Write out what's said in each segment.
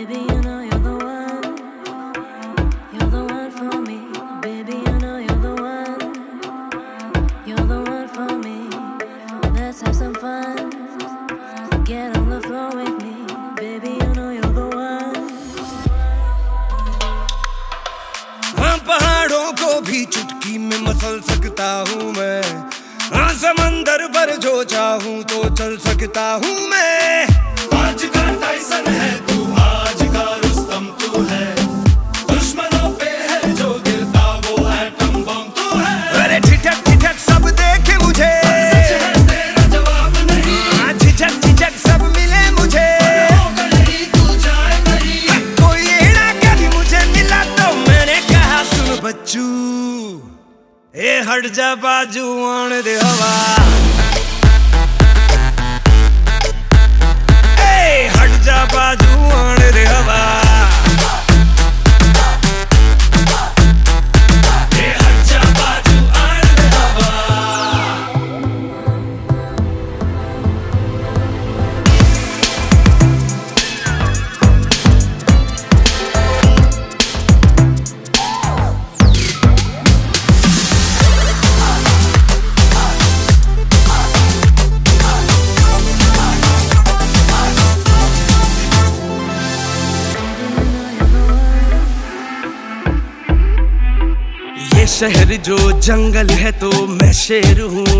Baby, you know you're the one. You're the one for me. Baby, you know you're the one. You're the one for me. Let's have some fun. Get on the floor with me. Baby, you know you're the one. हाँ, पहाड़ों को भी चुटकी में muscle सकता हूँ मैं। हाँ, समंदर पर जो चाहूँ तो चल सकता हूँ मैं। आज का टाइसन है तू, आज का रुस्तम तू है। दुश्मनों पे है जो गिरता वो एटम बम तू है। अरे ठिठक ठिठक सब देखे मुझे, सच है तेरा जवाब नहीं। हाँ, झिझक झिझक सब मिले मुझे। होगा नहीं तू जाए नहीं। कोई एड़ा कभी मुझे मिला तो मैंने कहा सुन बच्चू, ए हट जा बाजू आन दे हवा। हट जा बाजू आन दे हवा। हट जा बाजू आन दे हवा। शहर जो जंगल है तो मैं शेर हूँ।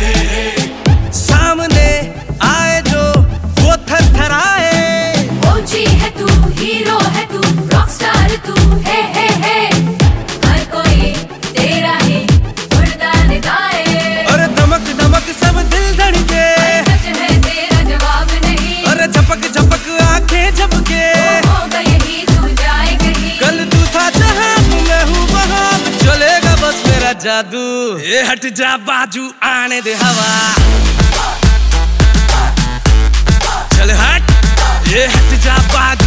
सामने आए जो वो थरथराए। ओजी है तू, हीरो है तू, रॉकस्टार तू है। हर कोई तेरा ही उड़ता निभाए। और धमक धमक सब दिल धड़के। सच है तेरा जवाब नहीं। और झपक झपक आंखें झपके। होगा यही तू जाए कहीं। कल तू था जहाँ मैं हूँ वहाँ, चलेगा बस मेरा जादू। ये हट जा बाजू आने दे हवा। चल हट, ये हट जा बाजू।